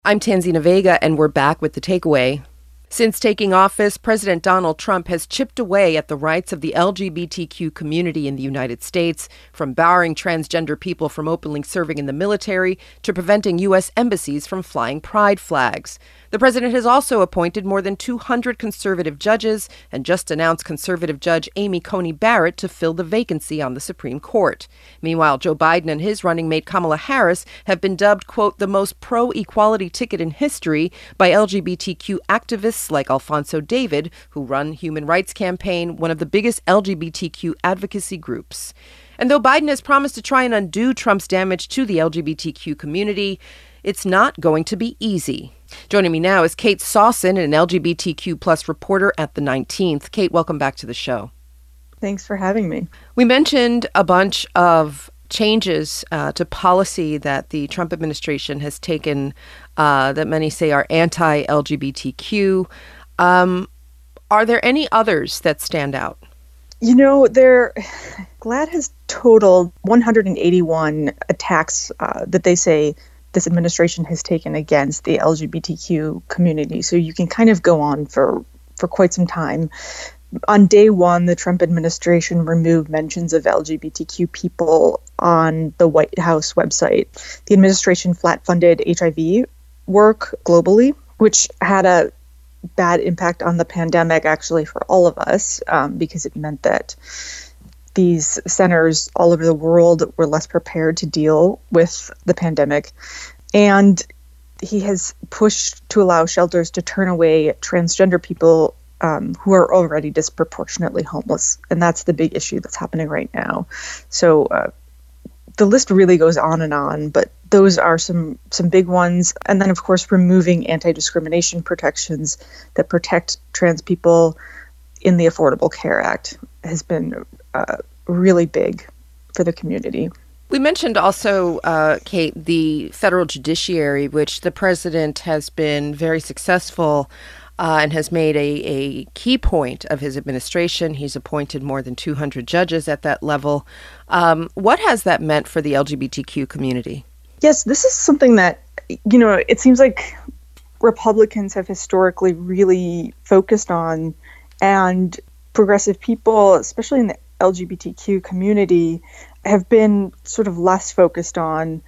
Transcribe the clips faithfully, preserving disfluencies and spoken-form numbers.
I'm Tanzina Vega, and we're back with the takeaway. Since taking office, President Donald Trump has chipped away at the rights of the L G B T Q community in the United States, from barring transgender people from openly serving in the military to preventing U S embassies from flying pride flags. The president has also appointed more than two hundred conservative judges and just announced conservative judge Amy Coney Barrett to fill the vacancy on the Supreme Court. Meanwhile, Joe Biden and his running mate Kamala Harris have been dubbed, quote, the most pro-equality ticket in history by L G B T Q activists like Alphonso David, who run Human Rights Campaign, one of the biggest L G B T Q advocacy groups. And though Biden has promised to try and undo Trump's damage to the L G B T Q community, it's not going to be easy. Joining me now is Kate Sawson, an L G B T Q plus reporter at the nineteenth. Kate, welcome back to the show. Thanks for having me. We mentioned a bunch of changes uh, to policy that the Trump administration has taken uh, that many say are anti-L G B T Q. Um, are there any others that stand out? You know, there, GLAAD has totaled one hundred eighty-one attacks uh, that they say this administration has taken against the L G B T Q community. So you can kind of go on for, for quite some time. On day one, the Trump administration removed mentions of L G B T Q people on the White House website. The administration flat-funded H I V work globally, which had a bad impact on the pandemic, actually, for all of us, um, because it meant that these centers all over the world were less prepared to deal with the pandemic. And he has pushed to allow shelters to turn away transgender people um, who are already disproportionately homeless. And that's the big issue that's happening right now. So uh, the list really goes on and on, but those are some, some big ones. And then, of course, removing anti-discrimination protections that protect trans people in the Affordable Care Act has been uh, really big for the community. We mentioned also, uh, Kate, the federal judiciary, which the president has been very successful uh, and has made a, a key point of his administration. He's appointed more than two hundred judges at that level. Um, what has that meant for the L G B T Q community? Yes, this is something that, you know, it seems like Republicans have historically really focused on, and progressive people, especially in the L G B T Q community, have been sort of less focused on.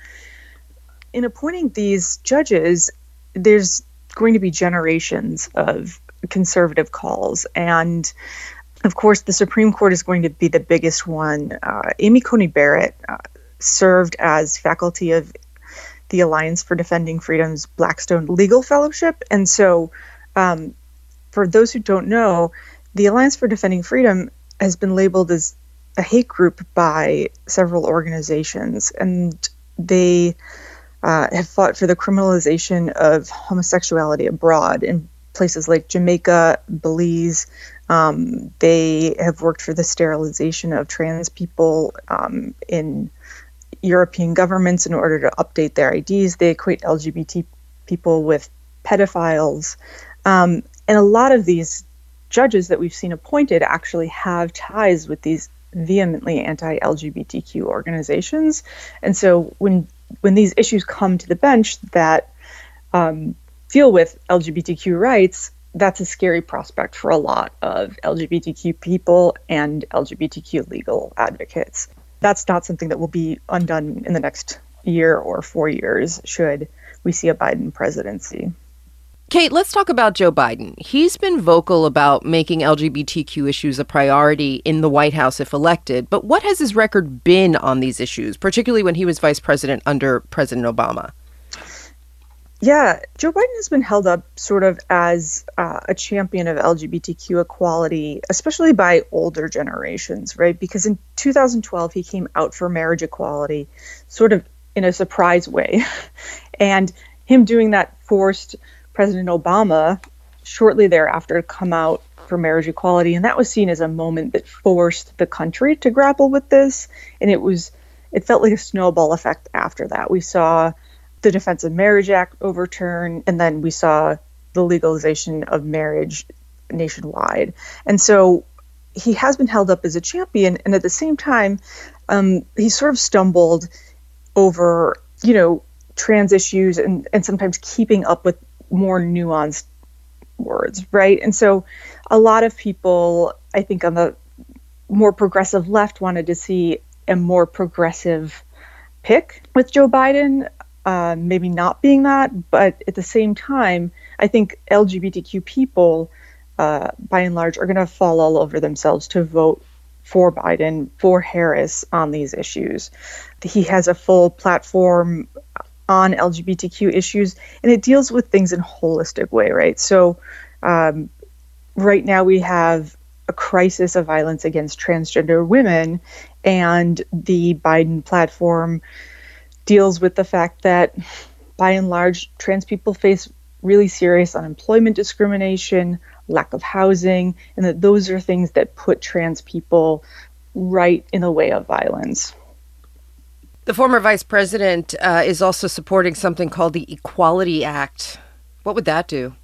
In appointing these judges, there's going to be generations of conservative calls. And of course, the Supreme Court is going to be the biggest one. Uh, Amy Coney Barrett uh, served as faculty of the Alliance for Defending Freedom's Blackstone Legal Fellowship. And so um, for those who don't know, the Alliance for Defending Freedom has been labeled as a hate group by several organizations, and they uh, have fought for the criminalization of homosexuality abroad in places like Jamaica, Belize. Um, they have worked for the sterilization of trans people um, in European governments in order to update their I Ds. They equate L G B T people with pedophiles. Um, and a lot of these judges that we've seen appointed actually have ties with these vehemently anti-L G B T Q organizations. And so when when these issues come to the bench that um, deal with L G B T Q rights, that's a scary prospect for a lot of L G B T Q people and L G B T Q legal advocates. That's not something that will be undone in the next year or four years should we see a Biden presidency. Kate, let's talk about Joe Biden. He's been vocal about making L G B T Q issues a priority in the White House if elected. But what has his record been on these issues, particularly when he was vice president under President Obama? Yeah, Joe Biden has been held up sort of as uh, a champion of L G B T Q equality, especially by older generations, right? Because in two thousand twelve, he came out for marriage equality sort of in a surprise way. And him doing that forced President Obama shortly thereafter to come out for marriage equality. And that was seen as a moment that forced the country to grapple with this. And it was, it felt like a snowball effect after that. We saw the Defense of Marriage Act overturned, and then we saw the legalization of marriage nationwide. And so he has been held up as a champion, and at the same time, um, he sort of stumbled over, you know, trans issues and, and sometimes keeping up with more nuanced words, right? And so a lot of people, I think, on the more progressive left wanted to see a more progressive pick with Joe Biden, uh, maybe not being that, but at the same time, I think L G B T Q people, uh, by and large, are going to fall all over themselves to vote for Biden, for Harris on these issues. He has a full platform on L G B T Q issues, and it deals with things in a holistic way, right? So um, right now we have a crisis of violence against transgender women, and the Biden platform deals with the fact that, by and large, trans people face really serious unemployment discrimination, lack of housing, and that those are things that put trans people right in the way of violence. The former vice president uh, is also supporting something called the Equality Act. What would that do?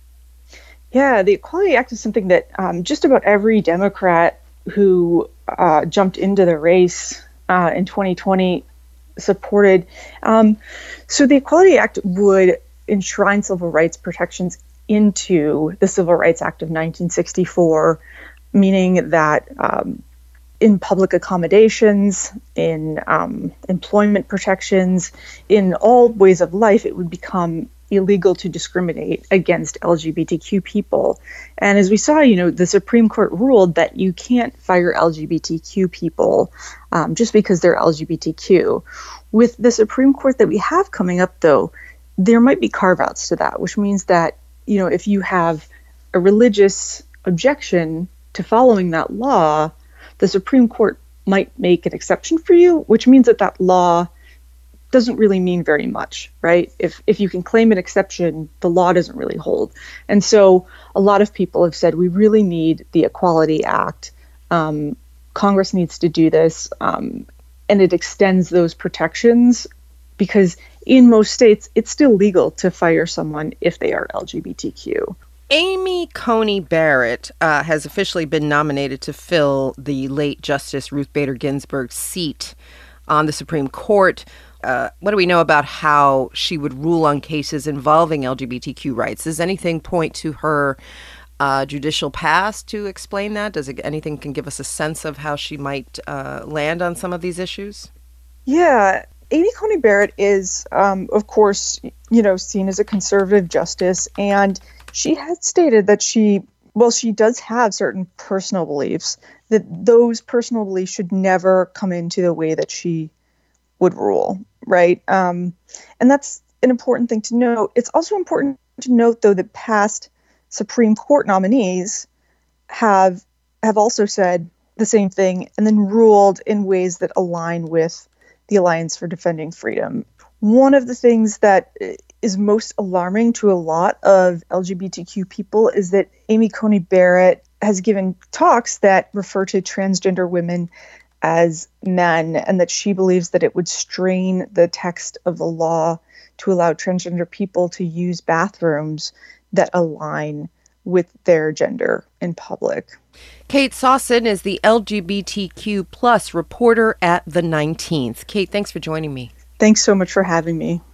Yeah, the Equality Act is something that um, just about every Democrat who uh, jumped into the race uh, in twenty twenty supported. Um, so the Equality Act would enshrine civil rights protections into the Civil Rights Act of nineteen sixty-four, meaning that um, in public accommodations, in um, employment protections, in all ways of life, it would become illegal to discriminate against L G B T Q people. And as we saw, you know, the Supreme Court ruled that you can't fire L G B T Q people um, just because they're L G B T Q. With the Supreme Court that we have coming up, though, there might be carve-outs to that, which means that, you know, if you have a religious objection to following that law, the Supreme Court might make an exception for you, which means that that law doesn't really mean very much, right? If if you can claim an exception, the law doesn't really hold. And so a lot of people have said we really need the Equality Act. Um, Congress needs to do this, um, and it extends those protections because in most states, it's still legal to fire someone if they are L G B T Q. Amy Coney Barrett uh, has officially been nominated to fill the late Justice Ruth Bader Ginsburg's seat on the Supreme Court. Uh, what do we know about how she would rule on cases involving L G B T Q rights? Does anything point to her uh, judicial past to explain that? Does it, anything can give us a sense of how she might uh, land on some of these issues? Yeah, Amy Coney Barrett is, um, of course, you know, seen as a conservative justice, and she has stated that she, well, she does have certain personal beliefs, that those personal beliefs should never come into the way that she would rule, right? Um, and that's an important thing to note. It's also important to note, though, that past Supreme Court nominees have have also said the same thing and then ruled in ways that align with the Alliance for Defending Freedom. One of the things that is most alarming to a lot of L G B T Q people is that Amy Coney Barrett has given talks that refer to transgender women as men, and that she believes that it would strain the text of the law to allow transgender people to use bathrooms that align with their gender in public. Kate Sawson is the L G B T Q plus reporter at The nineteenth. Kate, thanks for joining me. Thanks so much for having me.